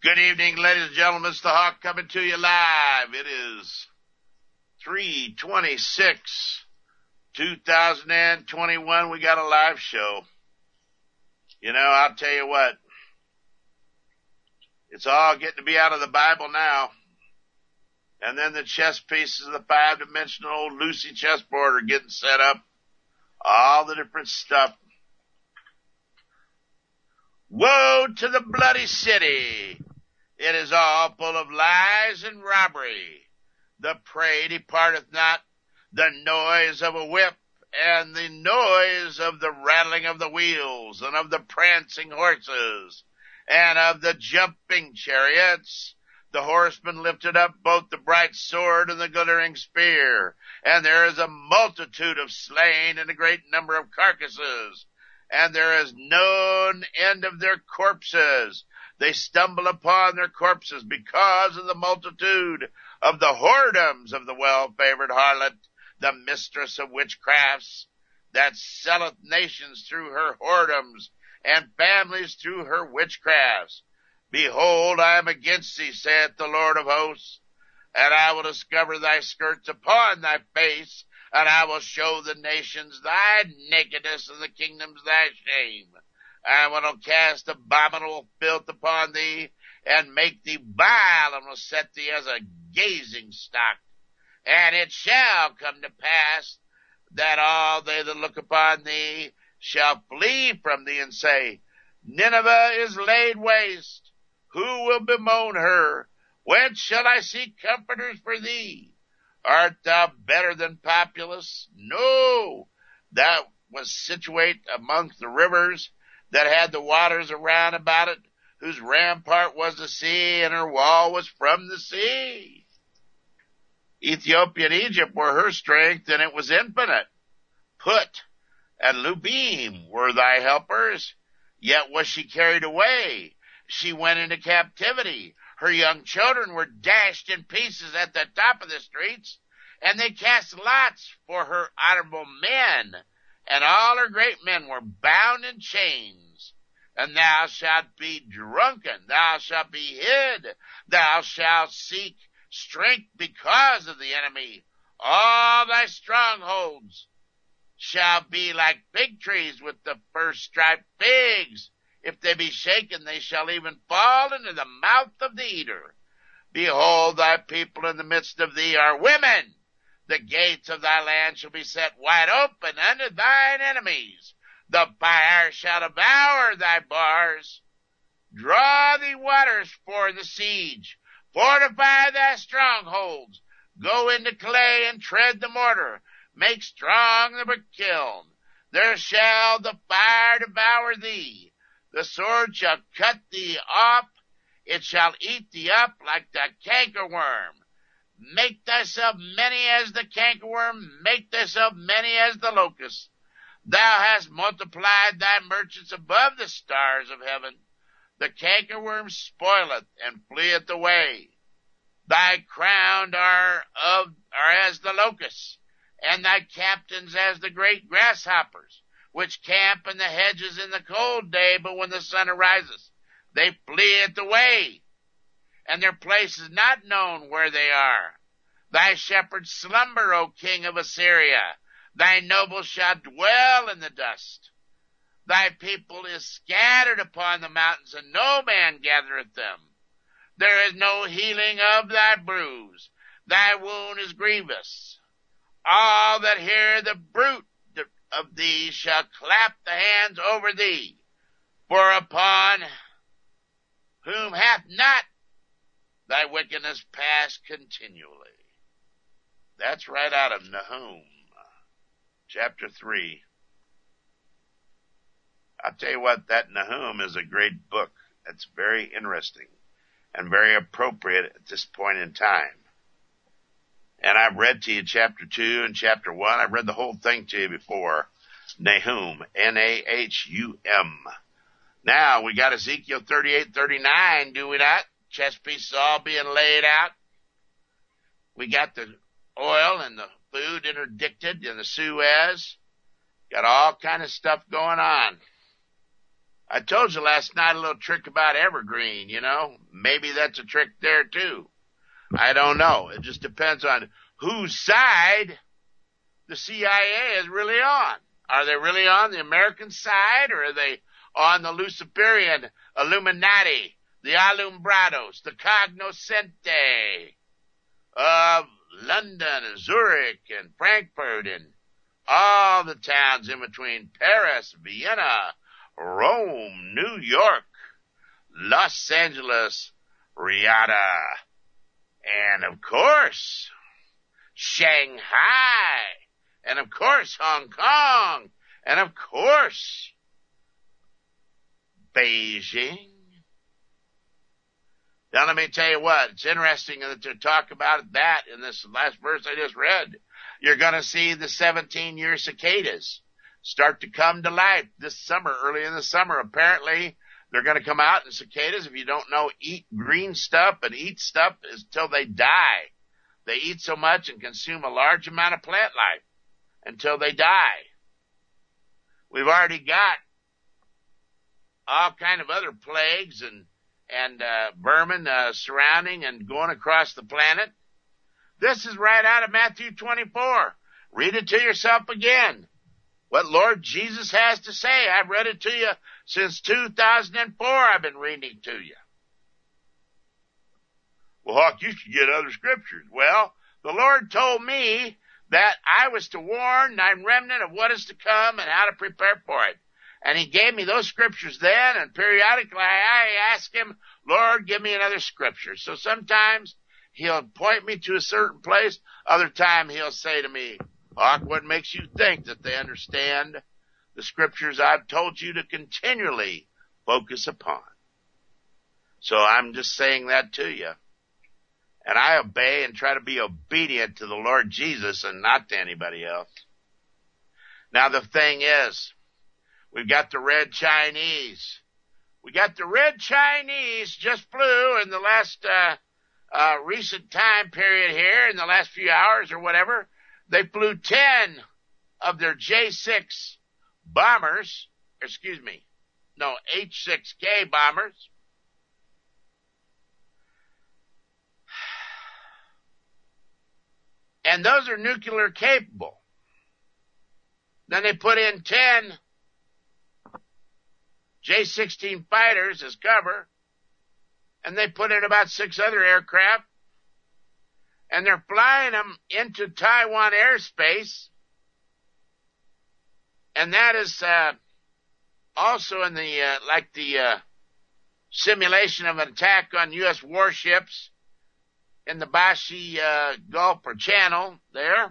Good evening, ladies and gentlemen. Mr. Hawk coming to you live. It is 3/26/2021. We got a live show. You know, I'll tell you what. It's all getting to be out of the Bible now. And then the chess pieces of the five-dimensional old Lucy chessboard are getting set up. All the different stuff. Woe to the bloody city! It is all full of lies and robbery. The prey departeth not, the noise of a whip, and the noise of the rattling of the wheels, and of the prancing horses, and of the jumping chariots. The horseman lifted up both the bright sword and the glittering spear, and there is a multitude of slain and a great number of carcasses, and there is no end of their corpses. They stumble upon their corpses because of the multitude of the whoredoms of the well-favored harlot, the mistress of witchcrafts, that selleth nations through her whoredoms, and families through her witchcrafts. Behold, I am against thee, saith the Lord of hosts, and I will discover thy skirts upon thy face, and I will show the nations thy nakedness and the kingdoms thy shame. I will cast abominable filth upon thee, and make thee vile, and will set thee as a gazing stock. And it shall come to pass that all they that look upon thee shall flee from thee, and say, Nineveh is laid waste. Who will bemoan her? Whence shall I seek comforters for thee? Art thou better than Populus? No, thou was situate amongst the rivers, that had the waters around about it, whose rampart was the sea, and her wall was from the sea. Ethiopia and Egypt were her strength, and it was infinite. Put and Lubim were thy helpers, yet was she carried away. She went into captivity. Her young children were dashed in pieces at the top of the streets, and they cast lots for her honorable men, and all her great men were bound in chains. And thou shalt be drunken, thou shalt be hid, thou shalt seek strength because of the enemy. All thy strongholds shall be like fig trees with the first striped figs. If they be shaken, they shall even fall into the mouth of the eater. Behold, thy people in the midst of thee are women. The gates of thy land shall be set wide open unto thine enemies. The fire shall devour thy bars. Draw thee waters for the siege. Fortify thy strongholds. Go into clay and tread the mortar. Make strong the brick kiln. There shall the fire devour thee. The sword shall cut thee off. It shall eat thee up like the cankerworm. Make thyself many as the cankerworm. Make thyself many as the locust. Thou hast multiplied thy merchants above the stars of heaven. The cankerworm spoileth and fleeth away. Thy crowned are as the locusts, and thy captains as the great grasshoppers, which camp in the hedges in the cold day, but when the sun arises, they fleeth away, and their place is not known where they are. Thy shepherds slumber, O king of Assyria. Thy nobles shall dwell in the dust. Thy people is scattered upon the mountains, and no man gathereth them. There is no healing of thy bruise. Thy wound is grievous. All that hear the bruit of thee shall clap the hands over thee. For upon whom hath not thy wickedness passed continually? That's right out of Nahum, chapter 3. I'll tell you what, that Nahum is a great book. It's very interesting and very appropriate at this point in time. And I've read to you chapter 2 and chapter 1. I've read the whole thing to you before. Nahum, Nahum. Now, we got Ezekiel 38:39, do we not? Chess pieces all being laid out. We got the oil and the food interdicted in the Suez. Got all kind of stuff going on. I told you last night a little trick about Evergreen, you know. Maybe that's a trick there too. I don't know. It just depends on whose side the CIA is really on. Are they really on the American side, or are they on the Luciferian Illuminati, the Alumbrados, the Cognoscente of London and Zurich and Frankfurt and all the towns in between, Paris, Vienna, Rome, New York, Los Angeles, Riyadh, and of course, Shanghai, and of course, Hong Kong, and of course, Beijing. Now let me tell you what, it's interesting that to talk about that in this last verse I just read. You're going to see the 17-year cicadas start to come to life this summer, early in the summer. Apparently, they're going to come out, and cicadas, if you don't know, eat green stuff and eat stuff until they die. They eat so much and consume a large amount of plant life until they die. We've already got all kind of other plagues and vermin surrounding and going across the planet. This is right out of Matthew 24. Read it to yourself again. What Lord Jesus has to say. I've read it to you since 2004. I've been reading it to you. Well, Hawk, you should get other scriptures. Well, the Lord told me that I was to warn thy remnant of what is to come and how to prepare for it. And he gave me those scriptures then, and periodically I ask him, Lord, give me another scripture. So sometimes he'll point me to a certain place. Other time he'll say to me, Hawk, what makes you think that they understand the scriptures I've told you to continually focus upon? So I'm just saying that to you. And I obey and try to be obedient to the Lord Jesus and not to anybody else. Now the thing is, we've got the Red Chinese. We got the Red Chinese just flew in the last recent time period here, in the last few hours or whatever. They flew 10 of their J-6 bombers, H-6K bombers. And those are nuclear capable. Then they put in 10 J-16 fighters as cover, and they put in about 6 other aircraft, and they're flying them into Taiwan airspace, and that is also in the simulation of an attack on U.S. warships in the Bashi Gulf or Channel there.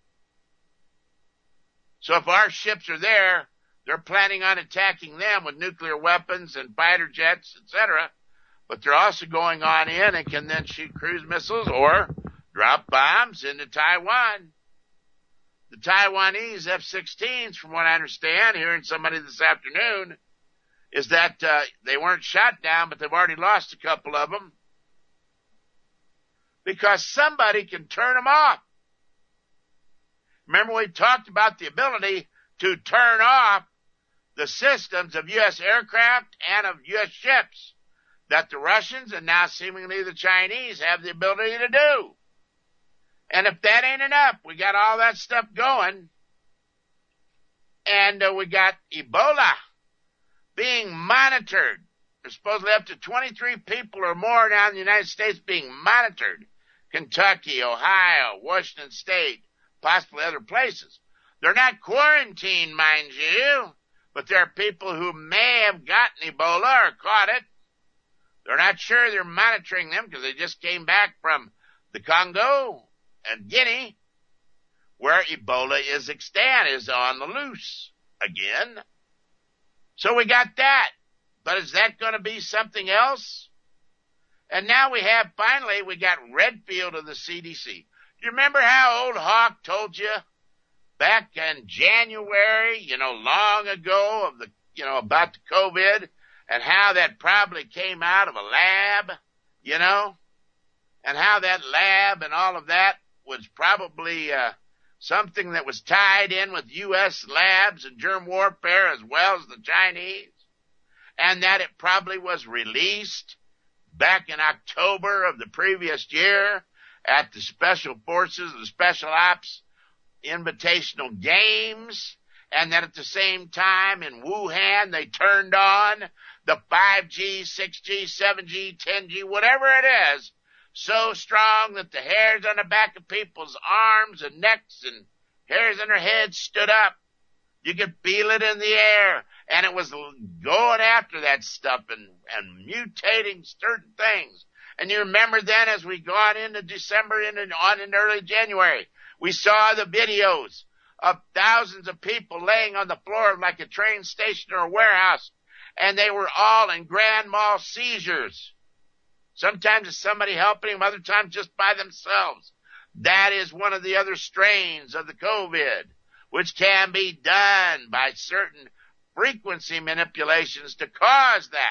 So if our ships are there, they're planning on attacking them with nuclear weapons and fighter jets, etc. But they're also going on in and can then shoot cruise missiles or drop bombs into Taiwan. The Taiwanese F-16s, from what I understand, hearing somebody this afternoon, is that they weren't shot down, but they've already lost a couple of them because somebody can turn them off. Remember, we talked about the ability to turn off the systems of U.S. aircraft and of U.S. ships that the Russians and now seemingly the Chinese have the ability to do. And if that ain't enough, we got all that stuff going, and we got Ebola being monitored. There's supposedly up to 23 people or more now in the United States being monitored. Kentucky, Ohio, Washington State, possibly other places. They're not quarantined, mind you, but there are people who may have gotten Ebola or caught it. They're not sure. They're monitoring them because they just came back from the Congo and Guinea, where Ebola is extant, is on the loose again. So we got that. But is that going to be something else? And now we got Redfield of the CDC. Do you remember how old Hawk told you back in January, long ago about the COVID and how that probably came out of a lab, and how that lab and all of that was probably something that was tied in with U.S. labs and germ warfare as well as the Chinese. and that it probably was released back in October of the previous year at the Special Forces, the Special Ops Invitational Games, and that at the same time in Wuhan they turned on the 5G, 6G, 7G, 10G, whatever it is, so strong that the hairs on the back of people's arms and necks and hairs on their heads stood up. You could feel it in the air, and it was going after that stuff and mutating certain things. And you remember then, as we gone into December and on in early January, we saw the videos of thousands of people laying on the floor of like a train station or a warehouse, and they were all in grand mal seizures. Sometimes it's somebody helping them, other times just by themselves. That is one of the other strains of the COVID, which can be done by certain frequency manipulations to cause that.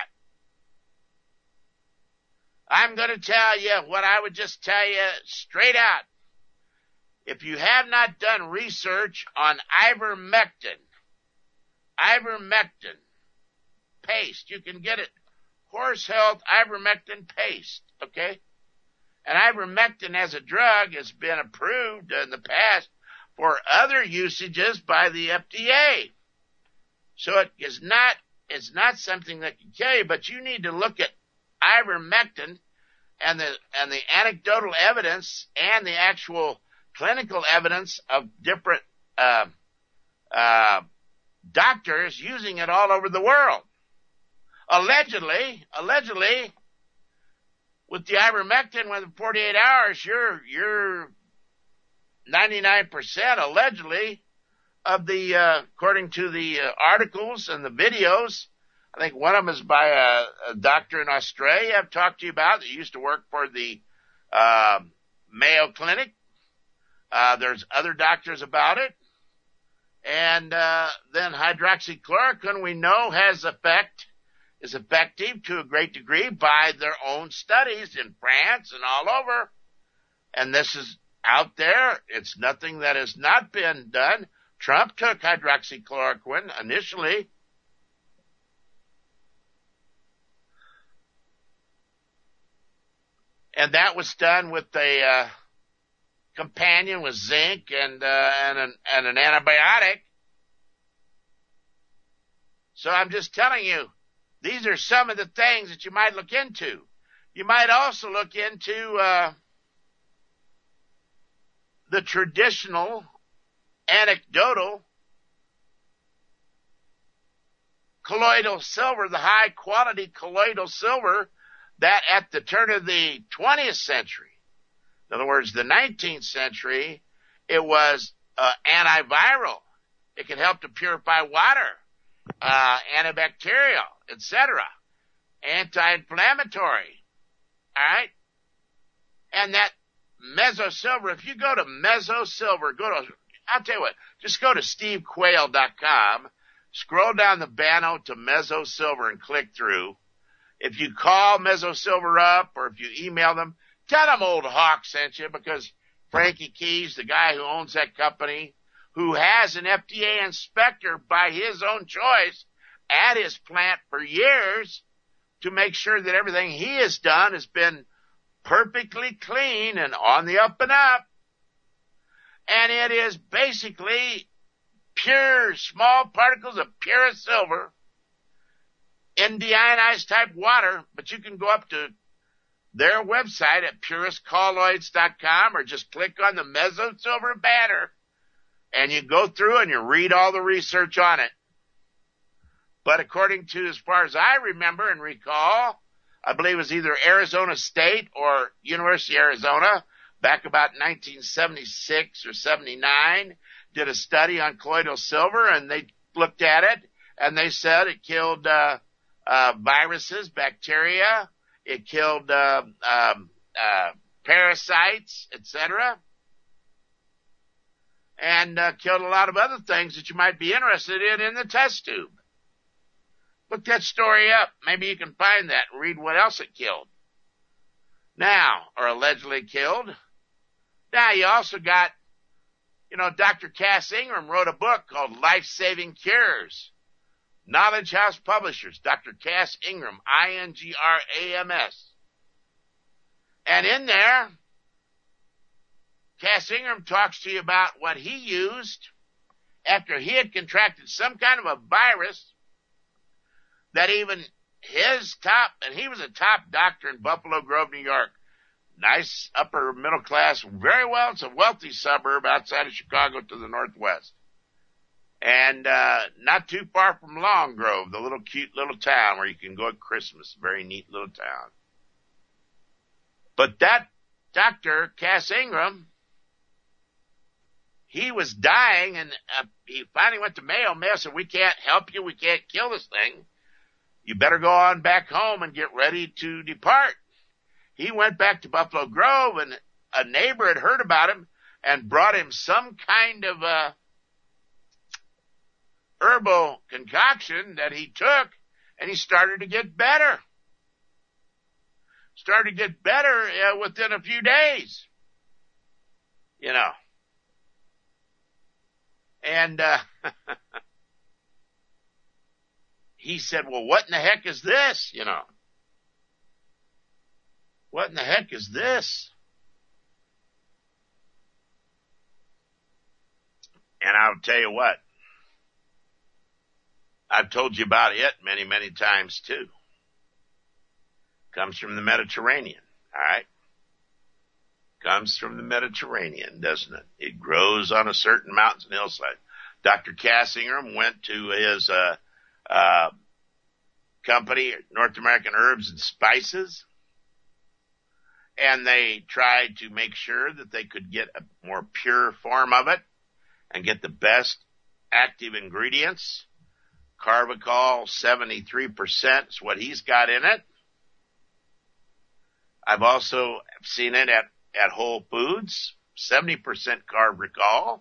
I'm going to tell you what I would just tell you straight out. If you have not done research on ivermectin paste, you can get it, Horse Health ivermectin paste, okay? And ivermectin as a drug has been approved in the past for other usages by the FDA. So it's not something that can kill you, but you need to look at ivermectin and the anecdotal evidence and the actual clinical evidence of different doctors using it all over the world. Allegedly, with the ivermectin, within 48 hours, you're 99% allegedly of the, according to the articles and the videos. I think one of them is by a doctor in Australia I've talked to you about that used to work for the Mayo Clinic. There's other doctors about it. And then hydroxychloroquine, we know, is effective to a great degree by their own studies in France and all over. And this is out there. It's nothing that has not been done. Trump took hydroxychloroquine initially. And that was done with a companion with zinc and an antibiotic. So I'm just telling you, these are some of the things that you might look into. You might also look into the traditional, anecdotal colloidal silver, the high quality colloidal silver that at the turn of the 20th century, in other words, the 19th century, it was antiviral. It could help to purify water, antibacterial, etc., anti-inflammatory. All right? And that mesosilver, if you go to mesosilver, I'll tell you what, just go to stevequayle.com, scroll down the banner to mesosilver and click through. If you call mesosilver up or if you email them, tell them Old Hawk sent you, because Frankie Keys, the guy who owns that company, who has an FDA inspector by his own choice at his plant for years to make sure that everything he has done has been perfectly clean and on the up and up. And it is basically pure, small particles of pure silver in deionized type water, but you can go up to their website at puristcolloids.com or just click on the mesosilver banner and you go through and you read all the research on it. But according to, as far as I remember and recall, I believe it was either Arizona State or University of Arizona back about 1976 or 79 did a study on colloidal silver, and they looked at it and they said it killed viruses, bacteria, it killed parasites, etc., and killed a lot of other things that you might be interested in the test tube. Look that story up. Maybe you can find that and read what else it killed. Now, or allegedly killed. Now, you also got, Dr. Cass Ingram wrote a book called Life-Saving Cures. Knowledge House Publishers, Dr. Cass Ingram, Ingrams. And in there, Cass Ingram talks to you about what he used after he had contracted some kind of a virus that even and he was a top doctor in Buffalo Grove, New York. Nice upper middle class, very well. It's a wealthy suburb outside of Chicago to the northwest. And not too far from Long Grove, the little cute little town where you can go at Christmas. Very neat little town. But that Dr. Cass Ingram, he was dying, and he finally went to Mayo. Mayo said, we can't help you. We can't kill this thing. You better go on back home and get ready to depart. He went back to Buffalo Grove, and a neighbor had heard about him and brought him some kind of herbal concoction that he took, and he started to get better. Started to get better within a few days. You know. And he said, well, what in the heck is this? You know. What in the heck is this? And I'll tell you what. I've told you about it many, many times too. Comes from the Mediterranean, all right? Comes from the Mediterranean, doesn't it? It grows on a certain mountains and hillside. Dr. Cass Ingram went to his company, North American Herbs and Spices, and they tried to make sure that they could get a more pure form of it and get the best active ingredients. Carbachol, 73% is what he's got in it. I've also seen it at Whole Foods, 70% carbachol.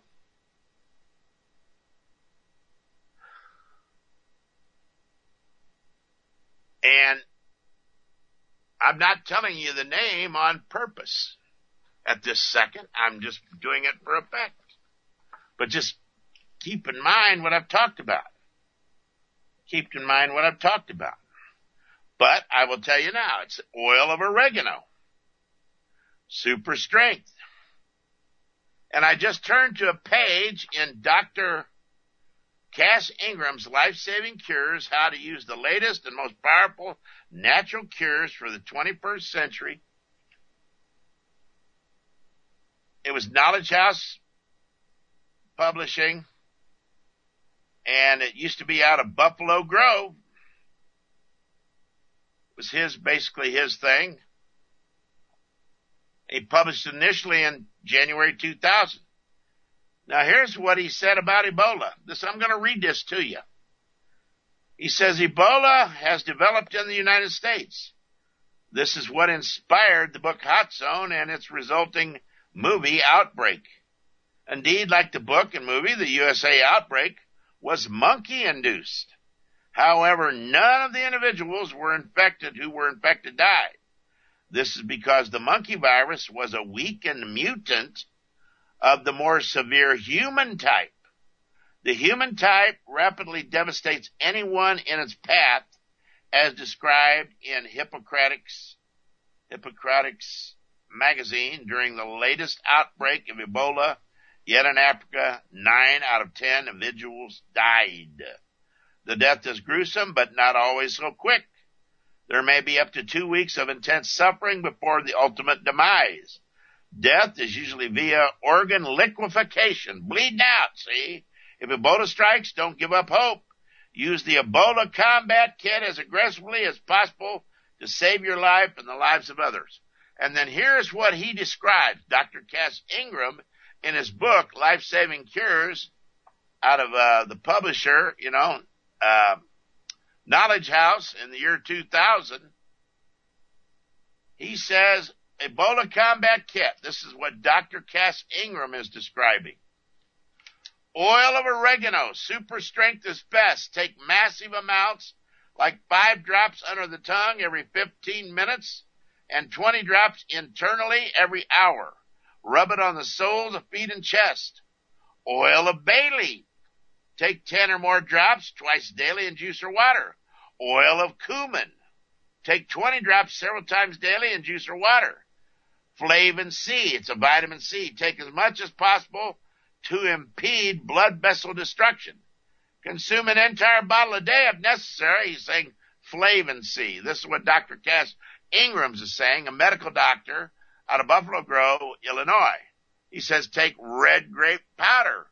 And I'm not telling you the name on purpose at this second. I'm just doing it for effect. But just keep in mind what I've talked about. Keep in mind what I've talked about. But I will tell you now, it's oil of oregano. Super strength. And I just turned to a page in Dr. Cass Ingram's Life-Saving Cures, How to Use the Latest and Most Powerful Natural Cures for the 21st Century. It was Knowledge House Publishing, and it used to be out of Buffalo Grove. It was basically his thing. He published initially in January 2000. Now here's what he said about Ebola. I'm going to read this to you. He says, Ebola has developed in the United States. This is what inspired the book Hot Zone and its resulting movie Outbreak. Indeed, like the book and movie, the USA Outbreak was monkey-induced. However, none of the individuals who were infected died. This is because the monkey virus was a weakened mutant of the more severe human type. The human type rapidly devastates anyone in its path, as described in Hippocratic's magazine during the latest outbreak of Ebola. Yet in Africa, 9 out of 10 individuals died. The death is gruesome, but not always so quick. There may be up to 2 weeks of intense suffering before the ultimate demise. Death is usually via organ liquefaction, bleeding out, see? If Ebola strikes, don't give up hope. Use the Ebola Combat Kit as aggressively as possible to save your life and the lives of others. And then here's what he describes, Dr. Cass Ingram, in his book, Life-Saving Cures, out of the publisher, Knowledge House in the year 2000. He says, Ebola Combat Kit. This is what Dr. Cass Ingram is describing. Oil of oregano, super strength is best. Take massive amounts, like 5 drops under the tongue every 15 minutes, and 20 drops internally every hour. Rub it on the soles of feet and chest. Oil of bay leaf. take 10 or more drops twice daily in juice or water. Oil of cumin. Take 20 drops several times daily in juice or water. Flavin C. It's a vitamin C. Take as much as possible to impede blood vessel destruction. Consume an entire bottle a day if necessary. He's saying Flavin C. This is what Dr. Cass Ingrams is saying, a medical doctor out of Buffalo Grove, Illinois. He says take red grape powder.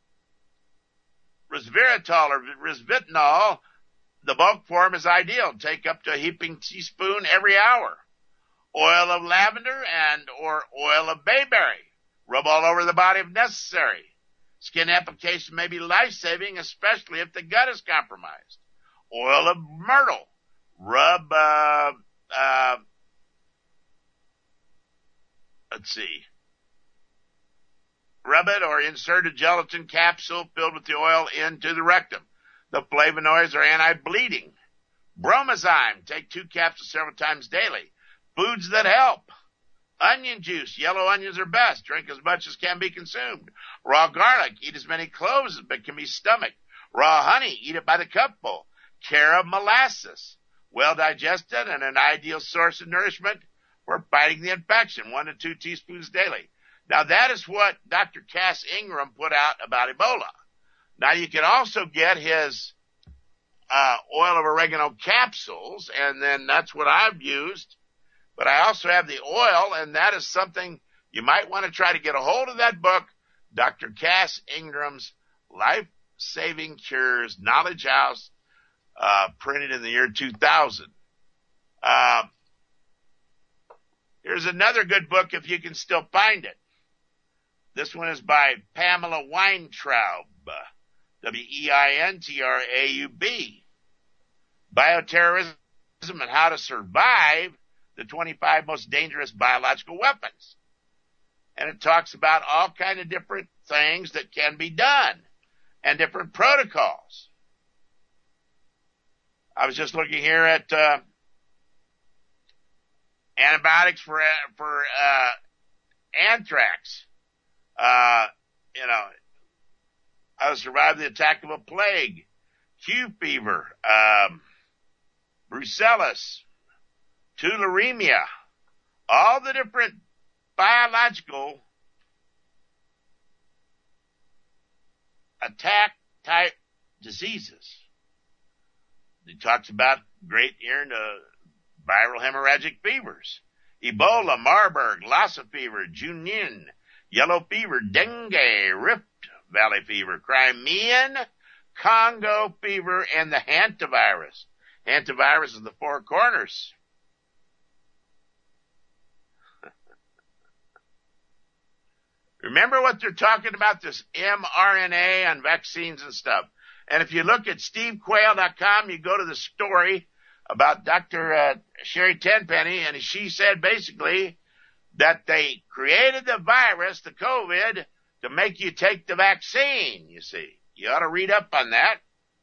Resveratrol or resveratrol, the bulk form is ideal. Take up to a heaping teaspoon every hour. Oil of lavender and or oil of bayberry. Rub all over the body if necessary. Skin application may be life-saving, especially if the gut is compromised. Oil of myrtle. Rub, Rub it or insert a gelatin capsule filled with the oil into the rectum. The flavonoids are anti-bleeding. Bromozyme. Take 2 capsules several times daily. Foods that help. Onion juice. Yellow onions are best. Drink as much as can be consumed. Raw garlic. Eat as many cloves as can be stomached. Raw honey. Eat it by the cupful. Carob molasses. Well digested and an ideal source of nourishment for fighting the infection. 1 to 2 teaspoons daily. Now that is what Dr. Cass Ingram put out about Ebola. Now you can also get his oil of oregano capsules, and then that's what I've used. But I also have the oil, and that is something you might want to try to get a hold of that book, Dr. Cass Ingram's Life-Saving Cures Knowledge House, printed in the year 2000. Here's another good book if you can still find it. This one is by Pamela Weintraub, Weintraub. Bioterrorism and How to Survive the 25 Most Dangerous Biological Weapons. And it talks about all kind of different things that can be done and different protocols. I was just looking here at antibiotics for anthrax. How to survive the attack of a plague, Q fever, brucellosis, tularemia, all the different biological attack type diseases. He talks about great here in the viral hemorrhagic fevers, Ebola, Marburg, Lassa fever, Junin, yellow fever, dengue, Rift Valley fever, Crimean Congo fever, and the hantavirus. Hantavirus is the 4 corners. Remember what they're talking about, this mRNA and vaccines and stuff. And if you look at stevequail.com, you go to the story about Dr. Sherry Tenpenny, and she said basically that they created the virus, the COVID, to make you take the vaccine, you see. You ought to read up on that.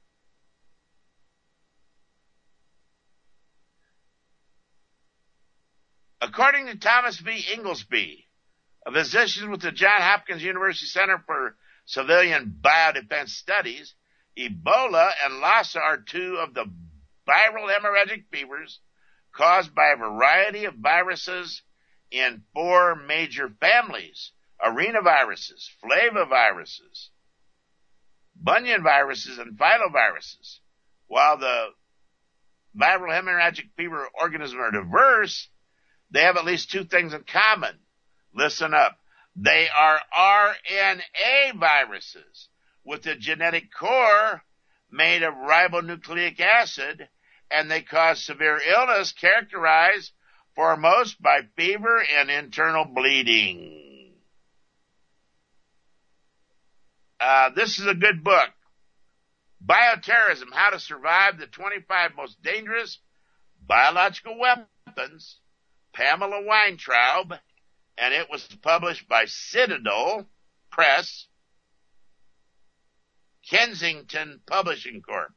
According to Thomas V. Inglesby, a physician with the Johns Hopkins University Center for Civilian Biodefense Studies, Ebola and Lassa are 2 of the viral hemorrhagic fevers caused by a variety of viruses in 4 major families: arenaviruses, flaviviruses, bunion viruses, and filoviruses. While the viral hemorrhagic fever organisms are diverse, they have at least 2 things in common. Listen up. They are RNA viruses with a genetic core made of ribonucleic acid, and they cause severe illness characterized foremost by fever and internal bleeding. This is a good book. Bioterrorism, How to Survive the 25 Most Dangerous Biological Weapons, Pamela Weintraub, and it was published by Citadel Press, Kensington Publishing Corp.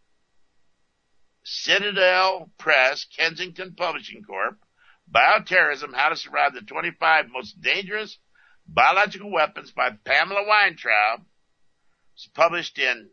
Citadel Press, Kensington Publishing Corp. Bioterrorism, How to Survive the 25 Most Dangerous Biological Weapons by Pamela Weintraub. It was published in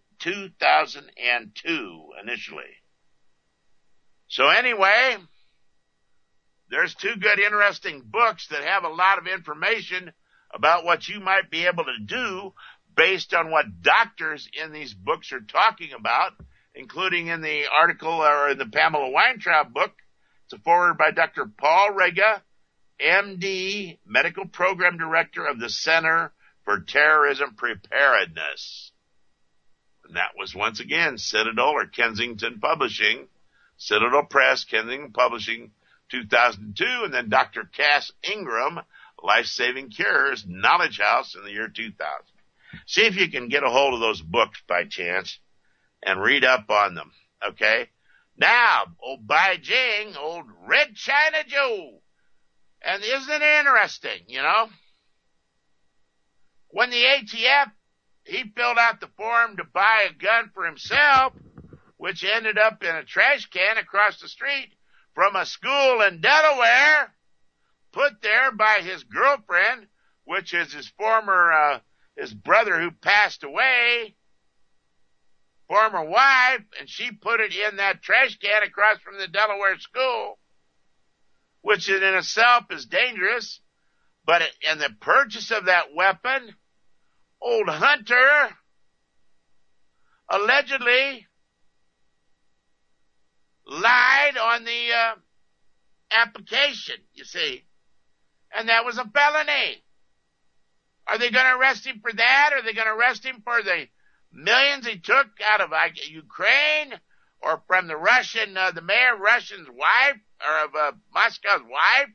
2002 initially. So anyway, there's two good, interesting books that have a lot of information about what you might be able to do based on what doctors in these books are talking about, including in the article or in the Pamela Weintraub book. It's a foreword by Dr. Paul Rega, MD, Medical Program Director of the Center for Terrorism Preparedness. And that was once again Citadel or Kensington Publishing, Citadel Press, Kensington Publishing, 2002, and then Dr. Cass Ingram, Life Saving Cures, Knowledge House in the year 2000. See if you can get a hold of those books by chance and read up on them, okay? Now, old Beijing, old Red China Joe. And isn't it interesting, you know? When the ATF, he filled out the form to buy a gun for himself, which ended up in a trash can across the street from a school in Delaware, put there by his girlfriend, which is his former, his brother who passed away, former wife, and she put it in that trash can across from the Delaware school, which in itself is dangerous. But in the purchase of that weapon, old Hunter allegedly lied on the application, you see. And that was a felony. Are they going to arrest him for that? Are they going to arrest him for the millions he took out of Ukraine or from the Russian, the mayor of Russian's wife or of Moscow's wife?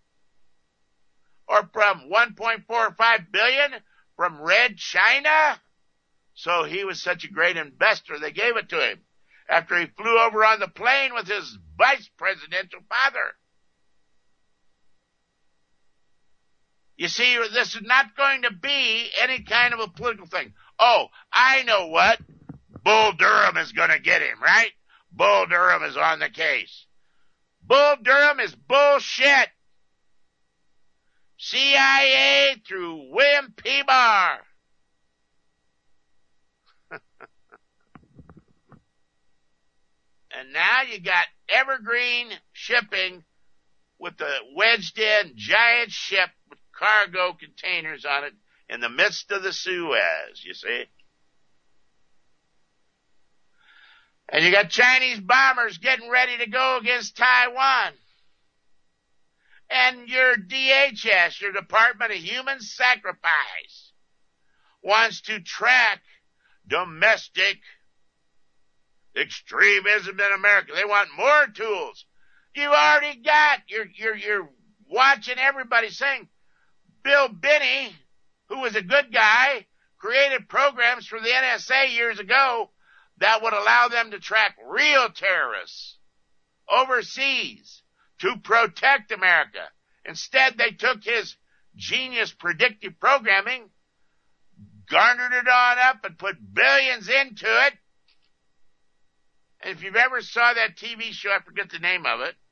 Or from 1.45 billion from Red China? So he was such a great investor, they gave it to him after he flew over on the plane with his vice presidential father. You see, this is not going to be any kind of a political thing. Oh, I know what. Bull Durham is going to get him, right? Bull Durham is on the case. Bull Durham is bullshit. CIA through William P. Barr. And now you got Evergreen Shipping with the wedged in giant ship with cargo containers on it in the midst of the Suez, you see. And you got Chinese bombers getting ready to go against Taiwan. And your DHS, your Department of Human Sacrifice, wants to track domestic extremism in America. They want more tools. You already got, you're watching everybody saying, Bill Binney, who was a good guy, created programs for the NSA years ago that would allow them to track real terrorists overseas to protect America. Instead, they took his genius predictive programming, garnered it on up, and put billions into it. And if you've ever saw that TV show, I forget the name of it,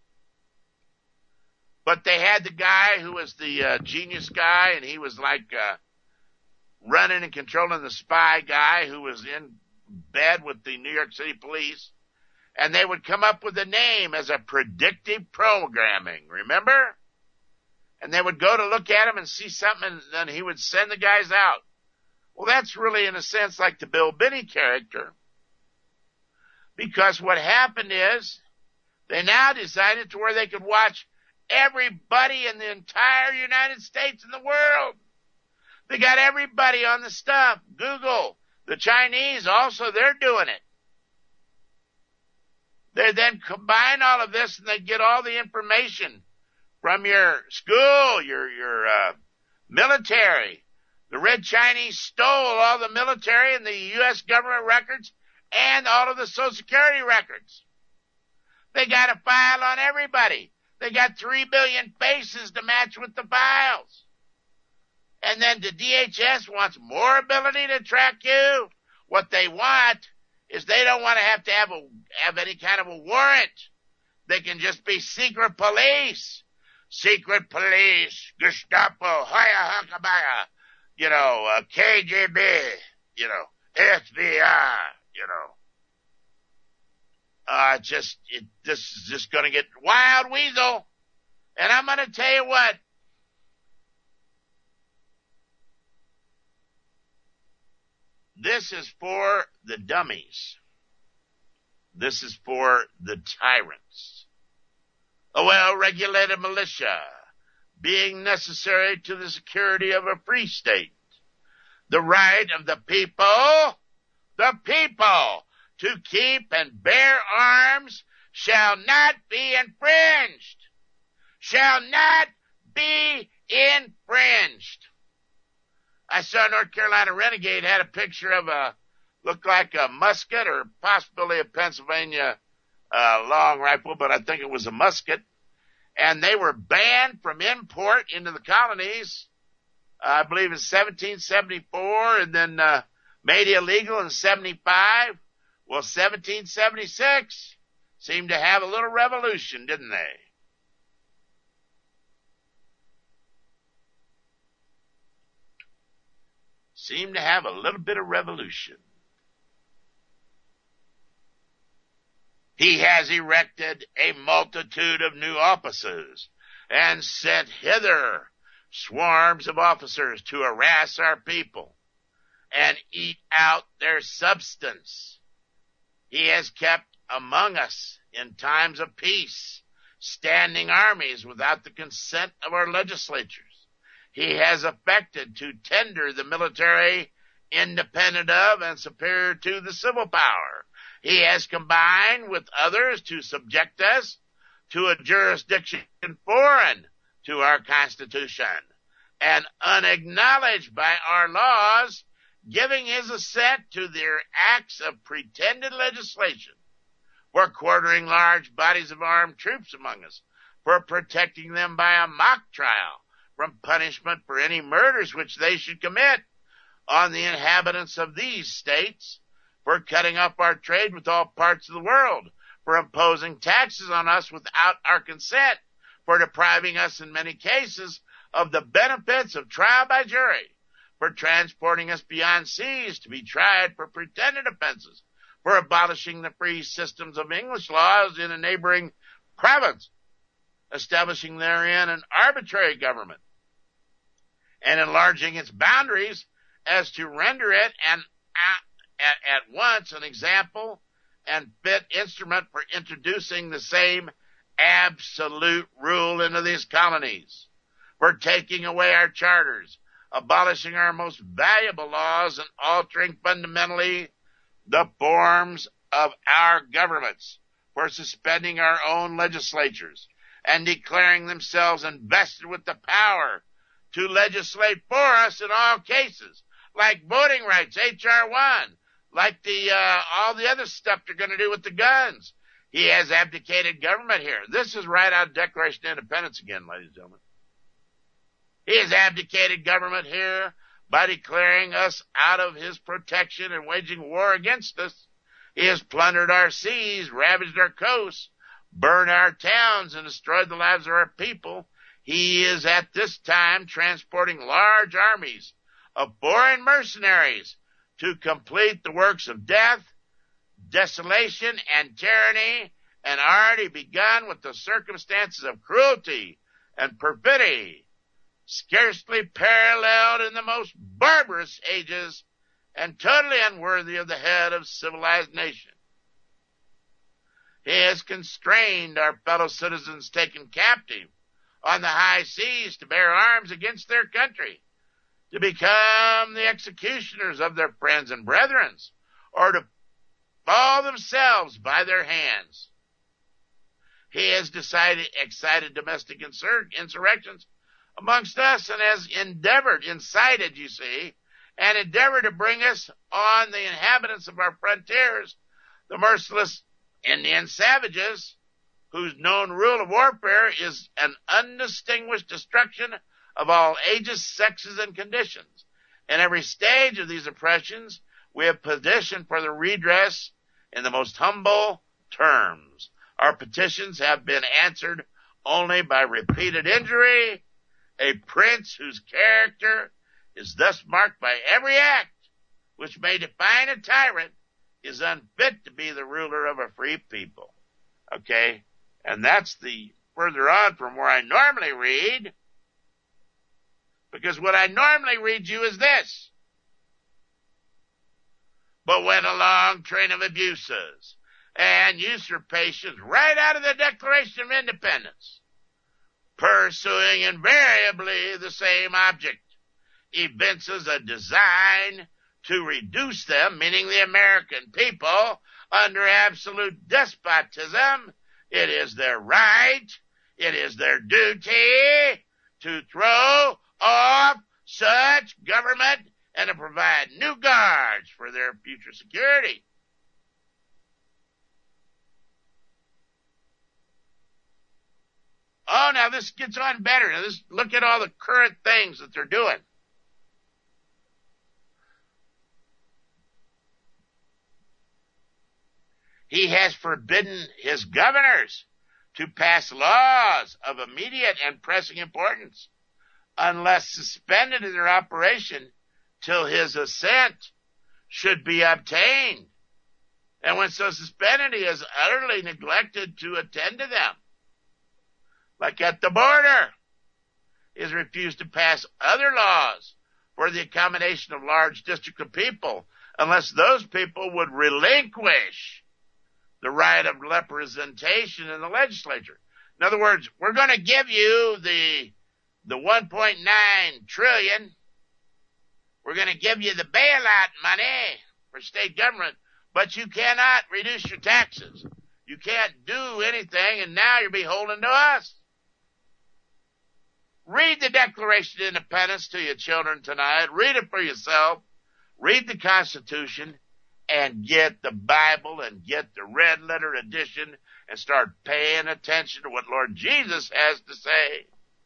but they had the guy who was the genius guy, and he was like running and controlling the spy guy who was in bed with the New York City police. And they would come up with a name as a predictive programming, remember? And they would go to look at him and see something, and then he would send the guys out. Well, that's really, in a sense, like the Bill Binney character. Because what happened is, they now decided to where they could watch everybody in the entire United States and the world. They got everybody on the stuff. Google. The Chinese also, they're doing it. They then combine all of this and they get all the information from your school, your military. The Red Chinese stole all the military and the U.S. government records and all of the Social Security records. They got a file on everybody. They got 3 billion faces to match with the files. And then the DHS wants more ability to track you. What they want is they don't want to have any kind of a warrant. They can just be secret police. Secret police, Gestapo, Hoya Hakabaya, KGB, FBI, this is just going to get wild weasel. And I'm going to tell you what. This is for the dummies. This is for the tyrants. A well-regulated militia being necessary to the security of a free state. The right of the people, to keep and bear arms shall not be infringed. Shall not be infringed. I saw North Carolina Renegade had a picture of looked like a musket or possibly a Pennsylvania long rifle, but I think it was a musket. And they were banned from import into the colonies, I believe in 1774, and then made illegal in 75. Well, 1776 seemed to have a little revolution, didn't they? Seemed to have a little bit of revolution. He has erected a multitude of new offices and sent hither swarms of officers to harass our people and eat out their substance. He has kept among us in times of peace standing armies without the consent of our legislatures. He has affected to tender the military independent of and superior to the civil power. He has combined with others to subject us to a jurisdiction foreign to our Constitution and unacknowledged by our laws, giving his assent to their acts of pretended legislation for quartering large bodies of armed troops among us, for protecting them by a mock trial from punishment for any murders which they should commit on the inhabitants of these states, for cutting off our trade with all parts of the world, for imposing taxes on us without our consent, for depriving us in many cases of the benefits of trial by jury, for transporting us beyond seas to be tried for pretended offenses, for abolishing the free systems of English laws in a neighboring province, establishing therein an arbitrary government, and enlarging its boundaries as to render it at once an example and fit instrument for introducing the same absolute rule into these colonies, for taking away our charters, abolishing our most valuable laws, and altering fundamentally the forms of our governments, for suspending our own legislatures and declaring themselves invested with the power to legislate for us in all cases, like voting rights, H.R. 1, like all the other stuff they're going to do with the guns. He has abdicated government here. This is right out of Declaration of Independence again, ladies and gentlemen. He has abdicated government here by declaring us out of his protection and waging war against us. He has plundered our seas, ravaged our coasts, burned our towns, and destroyed the lives of our people. He is at this time transporting large armies of foreign mercenaries to complete the works of death, desolation, and tyranny, and already begun with the circumstances of cruelty and perfidy, scarcely paralleled in the most barbarous ages, and totally unworthy of the head of civilized nation. He has constrained our fellow citizens taken captive on the high seas to bear arms against their country, to become the executioners of their friends and brethren, or to fall themselves by their hands. He has excited domestic insurrections amongst us, and has incited, and endeavored to bring us on the inhabitants of our frontiers, the merciless Indian savages, whose known rule of warfare is an undistinguished destruction of all ages, sexes, and conditions. In every stage of these oppressions, we have petitioned for the redress in the most humble terms. Our petitions have been answered only by repeated injury. A prince whose character is thus marked by every act which may define a tyrant, is unfit to be the ruler of a free people. Okay? And that's the further on from where I normally read, because what I normally read you is this. But when a long train of abuses and usurpations right out of the Declaration of Independence, pursuing invariably the same object, evinces a design to reduce them, meaning the American people, under absolute despotism, it is their right, it is their duty to throw off such government and to provide new guards for their future security. Oh, now this gets on better. Now look at all the current things that they're doing. He has forbidden his governors to pass laws of immediate and pressing importance unless suspended in their operation till his assent should be obtained. And when so suspended, he has utterly neglected to attend to them. Like at the border, he has refused to pass other laws for the accommodation of large districts of people unless those people would relinquish the right of representation in the legislature. In other words, we're going to give you the 1.9 trillion. We're going to give you the bailout money for state government, but you cannot reduce your taxes. You can't do anything, and now you're beholden to us. Read the Declaration of Independence to your children tonight. Read it for yourself. Read the Constitution and get the Bible and get the red letter edition and start paying attention to what Lord Jesus has to say.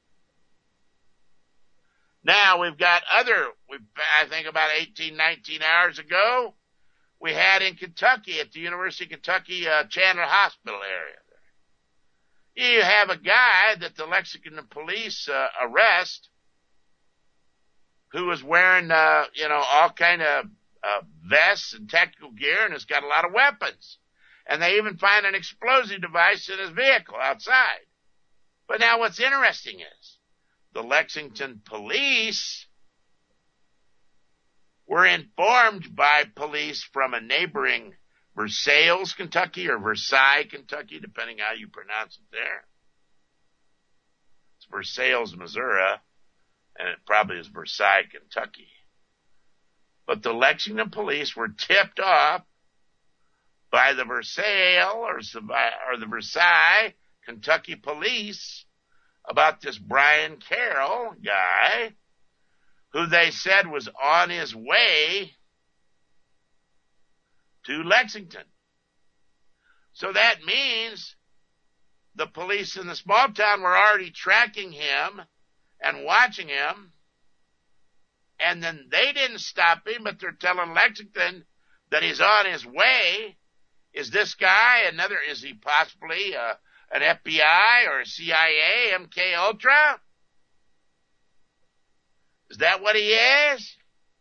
Now we've got I think about 18, 19 hours ago, we had in Kentucky at the University of Kentucky Chandler Hospital area. You have a guy that the Lexington police arrest who was wearing, all kind of vests and tactical gear, and has got a lot of weapons. And they even find an explosive device in his vehicle outside. But now what's interesting is the Lexington police were informed by police from a neighboring Versailles, Kentucky, or Versailles, Kentucky, depending how you pronounce it there. It's Versailles, Missouri, and it probably is Versailles, Kentucky. But the Lexington police were tipped off by the Versailles or the Versailles, Kentucky police about this Brian Carroll guy who they said was on his way to Lexington. So that means the police in the small town were already tracking him and watching him, and then they didn't stop him, but they're telling Lexington that he's on his way. Is this guy is he possibly an FBI or a CIA, MK Ultra? Is that what he is?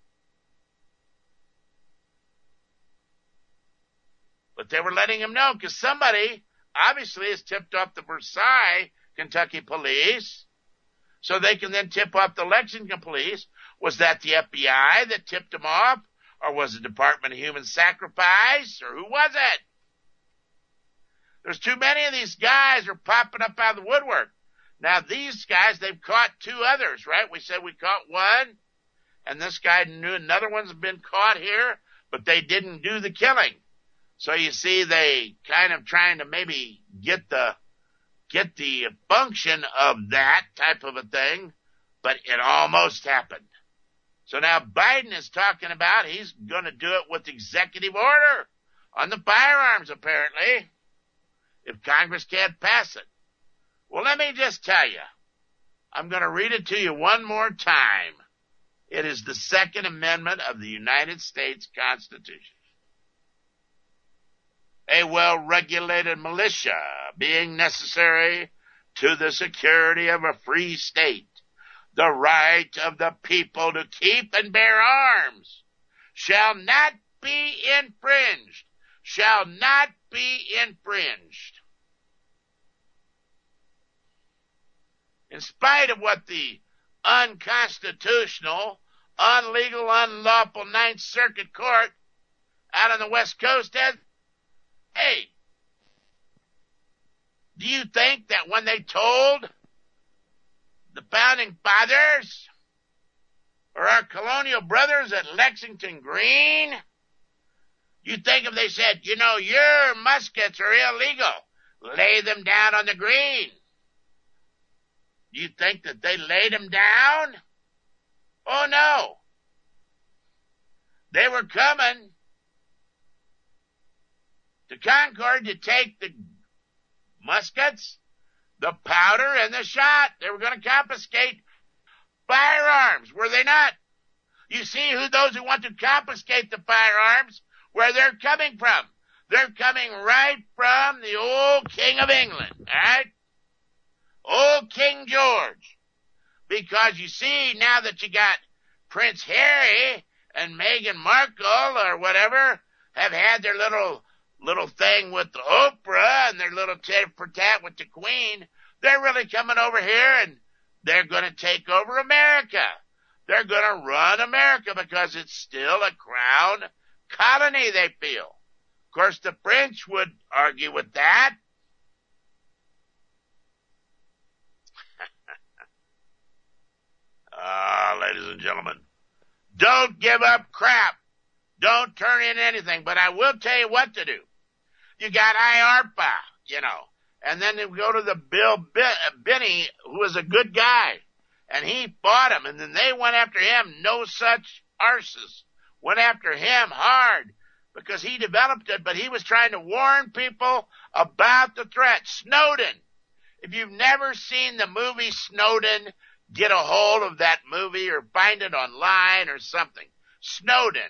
But they were letting him know because somebody obviously has tipped off the Versailles, Kentucky police, so they can then tip off the Lexington police. Was that the FBI that tipped him off? Or was it Department of Human Sacrifice? Or who was it? There's too many of these guys are popping up out of the woodwork. Now these guys, they've caught two others, right? We said we caught one, and this guy knew another one's been caught here, but they didn't do the killing. So you see, they kind of trying to maybe get the function of that type of a thing, but it almost happened. So now Biden is talking about he's going to do it with executive order on the firearms, apparently, if Congress can't pass it. Well, let me just tell you, I'm going to read it to you one more time. It is the Second Amendment of the United States Constitution. A well-regulated militia being necessary to the security of a free state, the right of the people to keep and bear arms, shall not be infringed. Shall not be infringed. In spite of what the unconstitutional, unlegal, unlawful Ninth Circuit Court out on the West Coast has, hey, do you think that when they told the founding fathers or our colonial brothers at Lexington Green, you think if they said, you know, your muskets are illegal, lay them down on the green, you think that they laid them down? Oh, no. They were coming to Concord to take the muskets, the powder, and the shot. They were going to confiscate firearms, were they not? You see who those who want to confiscate the firearms, where they're coming from. They're coming right from the old King of England, all right? Old King George. Because you see, now that you got Prince Harry and Meghan Markle or whatever have had their little thing with the Oprah and their little tit for tat with the Queen, they're really coming over here and they're going to take over America. They're going to run America because it's still a crown colony, they feel. Of course, the French would argue with that. Ladies and gentlemen, don't give up crap. Don't turn in anything. But I will tell you what to do. You got IARPA, you know, and then we go to the Bill Binney, who was a good guy, and he fought him, and then they went after him. No such arses went after him hard because he developed it, but he was trying to warn people about the threat. Snowden. If you've never seen the movie Snowden, get a hold of that movie or find it online or something. Snowden.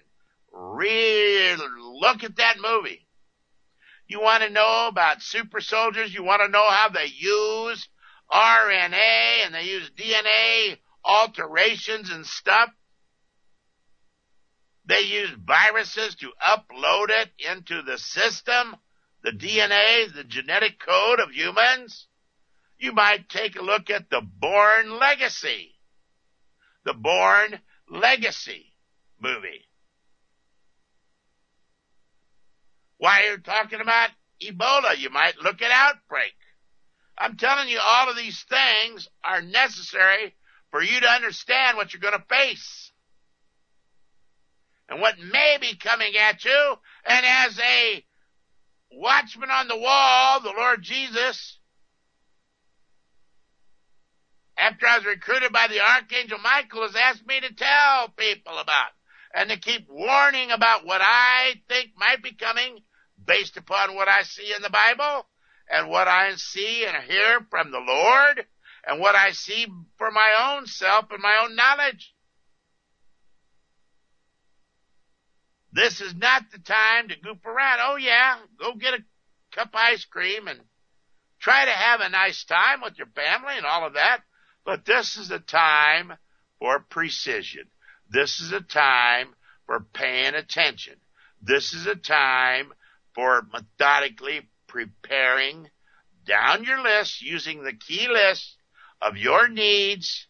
Look at that movie. You want to know about super soldiers? You want to know how they use RNA and they use DNA alterations and stuff? They use viruses to upload it into the system, the DNA, the genetic code of humans. You might take a look at the Bourne Legacy. The Bourne Legacy movie. While you're talking about Ebola, you might look at Outbreak. I'm telling you, all of these things are necessary for you to understand what you're going to face and what may be coming at you. And as a watchman on the wall, the Lord Jesus, after I was recruited by the Archangel Michael, has asked me to tell people about and to keep warning about what I think might be coming based upon what I see in the Bible and what I see and hear from the Lord and what I see for my own self and my own knowledge. This is not the time to goof around. Oh, yeah, go get a cup of ice cream and try to have a nice time with your family and all of that. But this is a time for precision. This is a time for paying attention. This is a time for methodically preparing down your list using the key list of your needs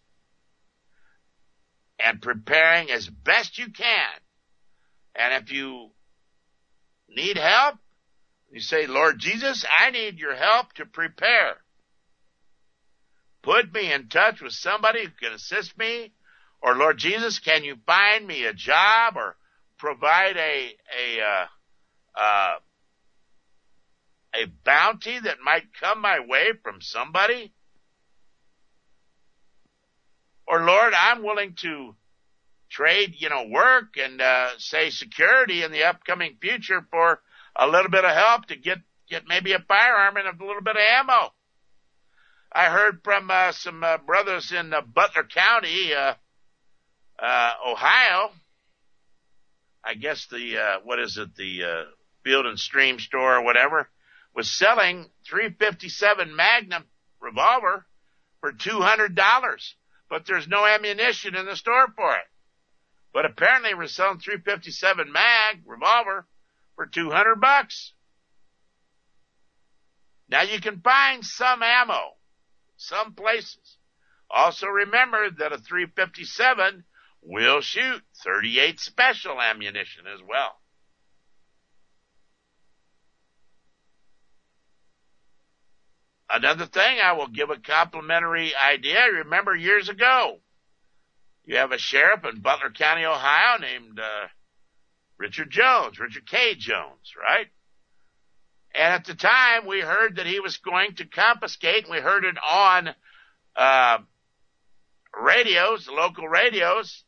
and preparing as best you can. And if you need help, you say, Lord Jesus, I need your help to prepare. Put me in touch with somebody who can assist me. Or, Lord Jesus, can you find me a job or provide a bounty that might come my way from somebody? Or, Lord, I'm willing to trade, work and, say security in the upcoming future for a little bit of help to get maybe a firearm and a little bit of ammo. I heard from some brothers in Butler County, Ohio. I guess the Field and Stream store or whatever, was selling .357 Magnum revolver for $200, but there's no ammunition in the store for it. But apparently we're selling 357 mag revolver for $200. Now you can find some ammo, some places. Also remember that a 357 will shoot 38 special ammunition as well. Another thing, I will give a complimentary idea. Remember years ago, you have a sheriff in Butler County, Ohio named Richard K. Jones, right? And at the time, we heard that he was going to confiscate, and we heard it on radios, local radios,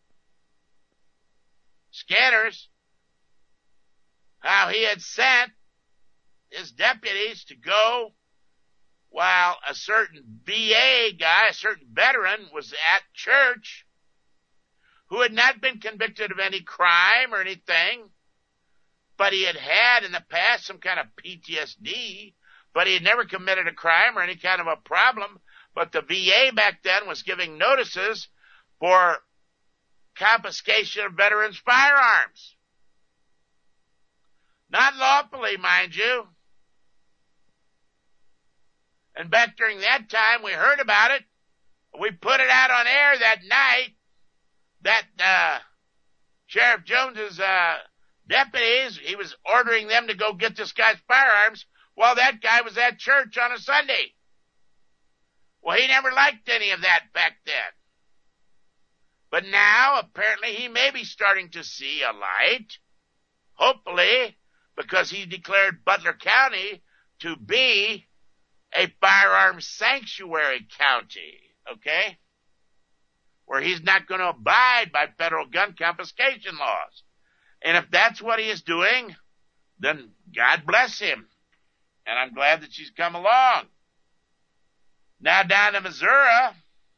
scanners, how he had sent his deputies to go while a certain VA guy, a certain veteran, was at church who had not been convicted of any crime or anything, but he had in the past some kind of PTSD, but he had never committed a crime or any kind of a problem. But the VA back then was giving notices for confiscation of veterans' firearms. Not lawfully, mind you. And back during that time, we heard about it. We put it out on air that night that Sheriff Jones's deputies, he was ordering them to go get this guy's firearms while that guy was at church on a Sunday. Well, he never liked any of that back then. But now, apparently, he may be starting to see a light, hopefully, because he declared Butler County to be a firearms sanctuary county, okay? Where he's not going to abide by federal gun confiscation laws. And if that's what he is doing, then God bless him. And I'm glad that she's come along. Now down in Missouri,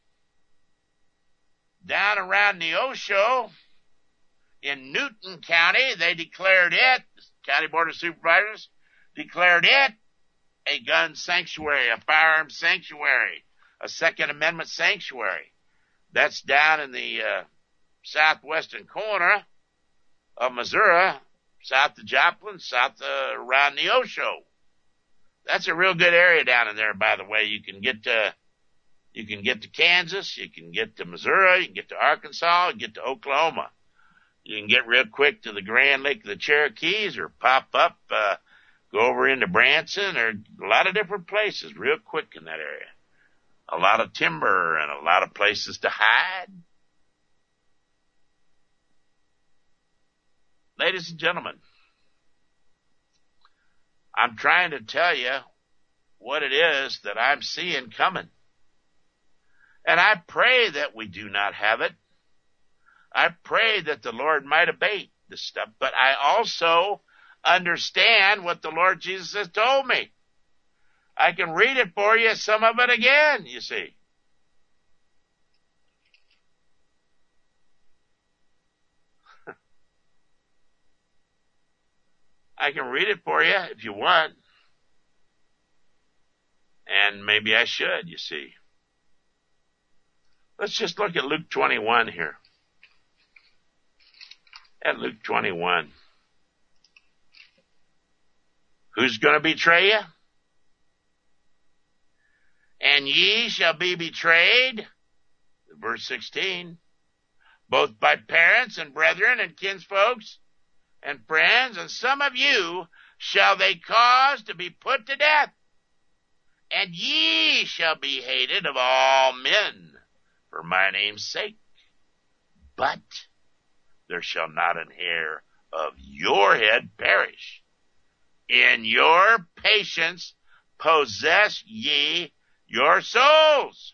down around Neosho, in Newton County, they declared it, the County Board of Supervisors declared it a gun sanctuary, a firearms sanctuary, a Second Amendment sanctuary. That's down in the southwestern corner of Missouri, south of Joplin, south around Neosho. That's a real good area down in there, by the way. You can get to Kansas, you can get to Missouri, you can get to Arkansas, you can get to Oklahoma. You can get real quick to the Grand Lake of the Cherokees or pop up, go over into Branson or a lot of different places real quick in that area. A lot of timber and a lot of places to hide. Ladies and gentlemen, I'm trying to tell you what it is that I'm seeing coming. And I pray that we do not have it. I pray that the Lord might abate this stuff. But I also understand what the Lord Jesus has told me. I can read it for you, some of it again, you see. I can read it for you if you want. And maybe I should, you see. Let's just look at Luke 21 here. At Luke 21. Who's going to betray you? And ye shall be betrayed, verse 16, both by parents and brethren and kinsfolks and friends, and some of you shall they cause to be put to death. And ye shall be hated of all men for my name's sake. But there shall not an hair of your head perish. In your patience possess ye your souls.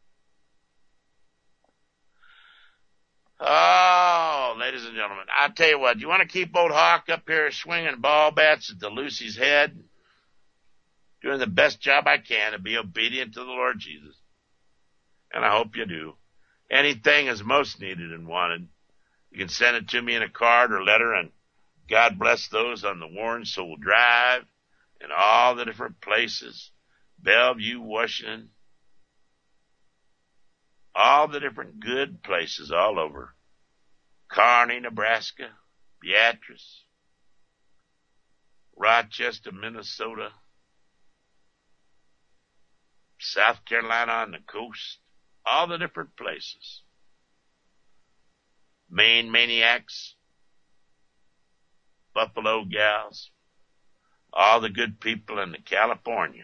Oh, ladies and gentlemen, I'll tell you what, you want to keep old Hawk up here swinging ball bats at the Lucy's head? Doing the best job I can to be obedient to the Lord Jesus. And I hope you do. Anything is most needed and wanted. You can send it to me in a card or letter, and God bless those on the Warren Soul Drive and all the different places. Bellevue, Washington, all the different good places all over. Kearney, Nebraska, Beatrice, Rochester, Minnesota, South Carolina on the coast, all the different places. Maine Maniacs, Buffalo Gals, all the good people in California,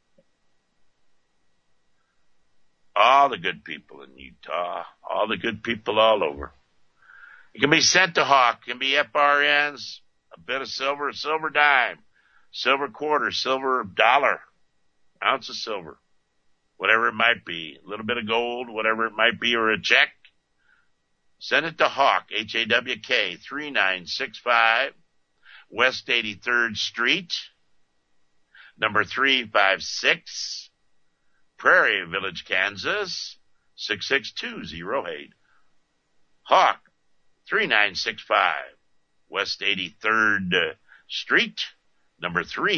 all the good people in Utah, all the good people all over. It can be cent to hawk, it can be FRNs, a bit of silver, a silver dime, silver quarter, silver dollar, ounce of silver, whatever it might be, a little bit of gold, whatever it might be, or a check. Send it to Hawk, H-A-W-K, 3965 West 83rd Street, number 356, Prairie Village, Kansas, 66208. Hawk, 3965 West 83rd Street, number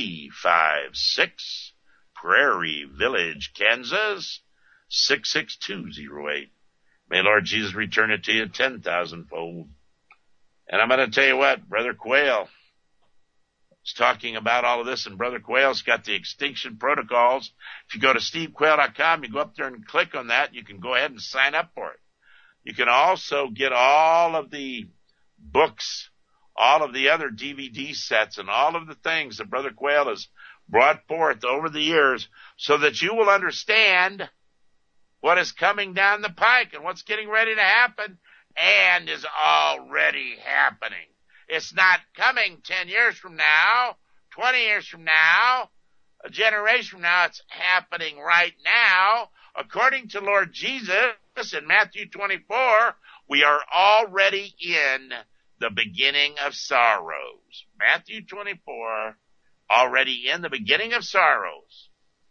356, Prairie Village, Kansas, 66208. May Lord Jesus return it to you 10,000-fold. And I'm going to tell you what, Brother Quayle is talking about all of this, and Brother Quayle's got the extinction protocols. If you go to stevequayle.com, you go up there and click on that, you can go ahead and sign up for it. You can also get all of the books, all of the other DVD sets, and all of the things that Brother Quayle has brought forth over the years so that you will understand what is coming down the pike and what's getting ready to happen and is already happening. It's not coming 10 years from now, 20 years from now, a generation from now. It's happening right now. According to Lord Jesus in Matthew 24, we are already in the beginning of sorrows. Matthew 24, already in the beginning of sorrows.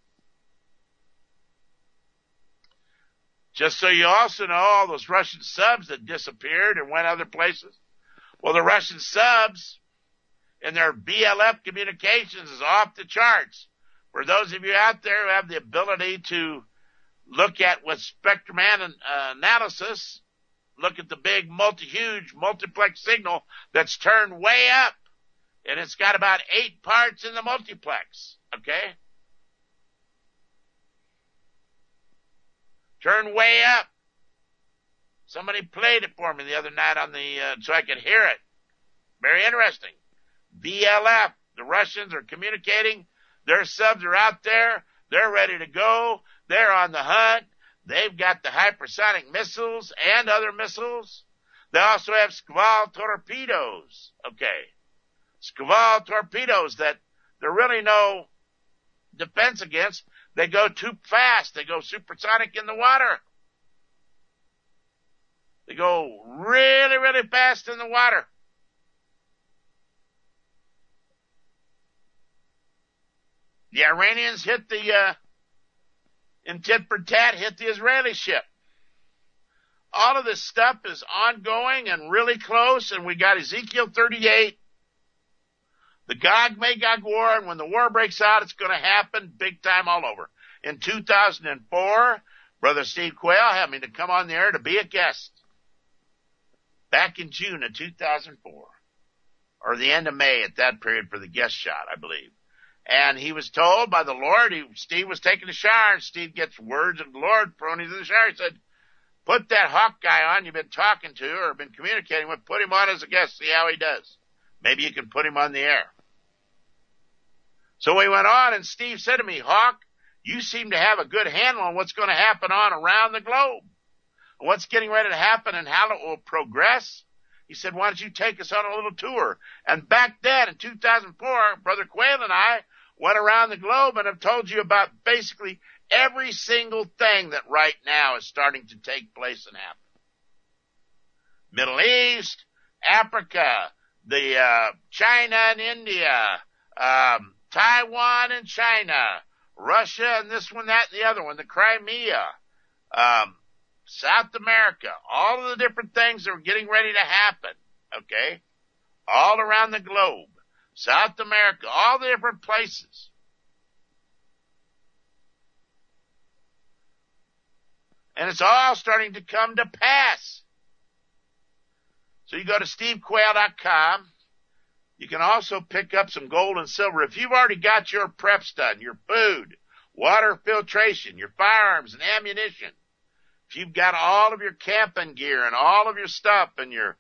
Just so you also know, all those Russian subs that disappeared and went other places. Well, the Russian subs and their BLF communications is off the charts. For those of you out there who have the ability to look at with spectrum analysis, look at the big huge multiplex signal that's turned way up. And it's got about 8 parts in the multiplex. Okay? Turn way up. Somebody played it for me the other night on the so I could hear it. Very interesting. BLF, the Russians are communicating. Their subs are out there. They're ready to go. They're on the hunt. They've got the hypersonic missiles and other missiles. They also have Skval torpedoes. Okay. Skval torpedoes that there really no defense against. They go too fast. They go supersonic in the water. They go really, really fast in the water. The Iranians hit in tit for tat, hit the Israeli ship. All of this stuff is ongoing and really close, and we got Ezekiel 38. The Gog-Magog war, and when the war breaks out, it's going to happen big time all over. In 2004, Brother Steve Quayle had me to come on the air to be a guest. Back in June of 2004. Or the end of May at that period for the guest shot, I believe. And he was told by the Lord, Steve was taking a shower, and Steve gets words of the Lord thrown into the shower. He said, put that Hawk guy on you've been talking to or been communicating with, put him on as a guest, see how he does. Maybe you can put him on the air. So we went on, and Steve said to me, Hawk, you seem to have a good handle on what's going to happen on around the globe, what's getting ready to happen and how it will progress. He said, why don't you take us on a little tour? And back then, in 2004, Brother Quayle and I went around the globe and have told you about basically every single thing that right now is starting to take place and happen. Middle East, Africa, the China and India, Taiwan and China, Russia and this one, that, and the other one, the Crimea, South America, all of the different things that are getting ready to happen, okay? All around the globe, South America, all the different places. And it's all starting to come to pass. So you go to stevequail.com. You can also pick up some gold and silver. If you've already got your preps done, your food, water filtration, your firearms and ammunition, if you've got all of your camping gear and all of your stuff and your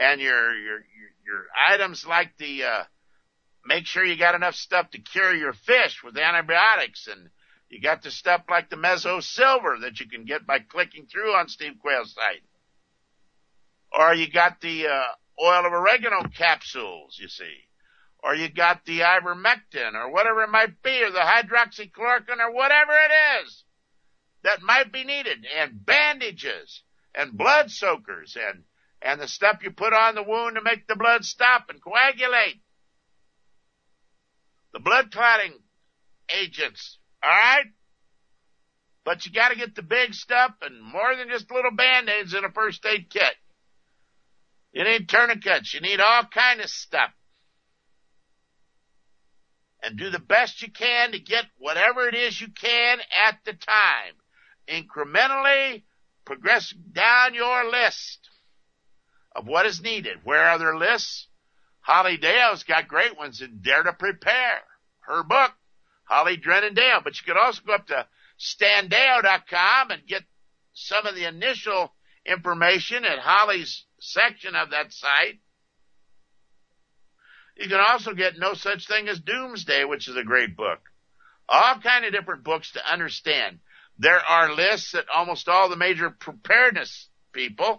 items like the, make sure you got enough stuff to cure your fish with antibiotics, and you got the stuff like the Meso Silver that you can get by clicking through on Steve Quail's site. Or you got the, oil of oregano capsules, you see. Or you got the ivermectin or whatever it might be, or the hydroxychloroquine or whatever it is that might be needed, and bandages and blood soakers and the stuff you put on the wound to make the blood stop and coagulate. The blood clotting agents, all right? But you got to get the big stuff and more than just little Band-Aids in a first aid kit. You need tourniquets. You need all kind of stuff. And do the best you can to get whatever it is you can at the time. Incrementally progress down your list of what is needed. Where are there lists? Holly Dale's got great ones in Dare to Prepare. Her book, Holly Drennan Dale. But you could also go up to standale.com and get some of the initial information at Holly's section of that site. You can also get No Such Thing as Doomsday, which is a great book. All kind of different books to understand. There are lists at almost all the major preparedness people.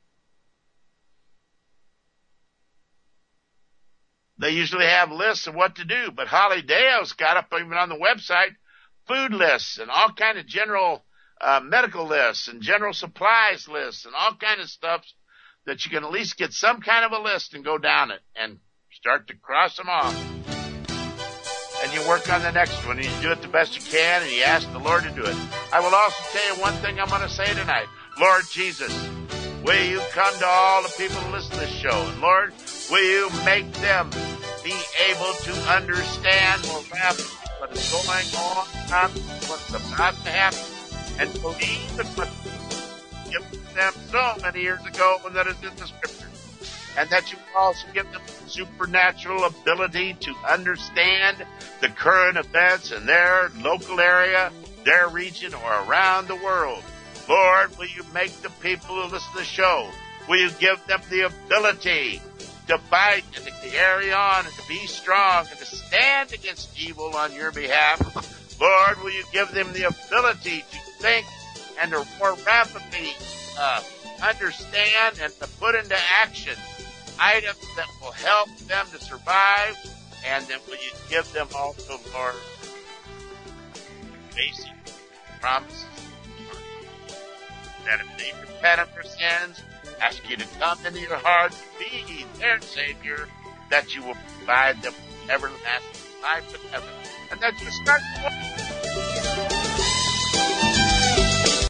They usually have lists of what to do, but Holly Dale's got up even on the website food lists and all kind of general medical lists and general supplies lists and all kind of stuff that you can at least get some kind of a list and go down it and start to cross them off. And you work on the next one, and you do it the best you can, and you ask the Lord to do it. I will also tell you one thing I'm going to say tonight. Lord Jesus, will you come to all the people who listen to this show? And Lord, will you make them be able to understand more rapidly what is going on, what's about to happen, and believe in what given them so many years ago when that is in the scripture. And that you also give them supernatural ability to understand the current events in their local area, their region, or around the world. Lord, will you make the people who listen to the show, will you give them the ability to fight and to carry on and to be strong and to stand against evil on your behalf? Lord, will you give them the ability to think and to more rapidly understand and to put into action items that will help them to survive? And then will you give them also, Lord, basic promises that if they repent of their sins, ask you to come into your heart to be their Savior, that you will provide them everlasting life in heaven, and that you start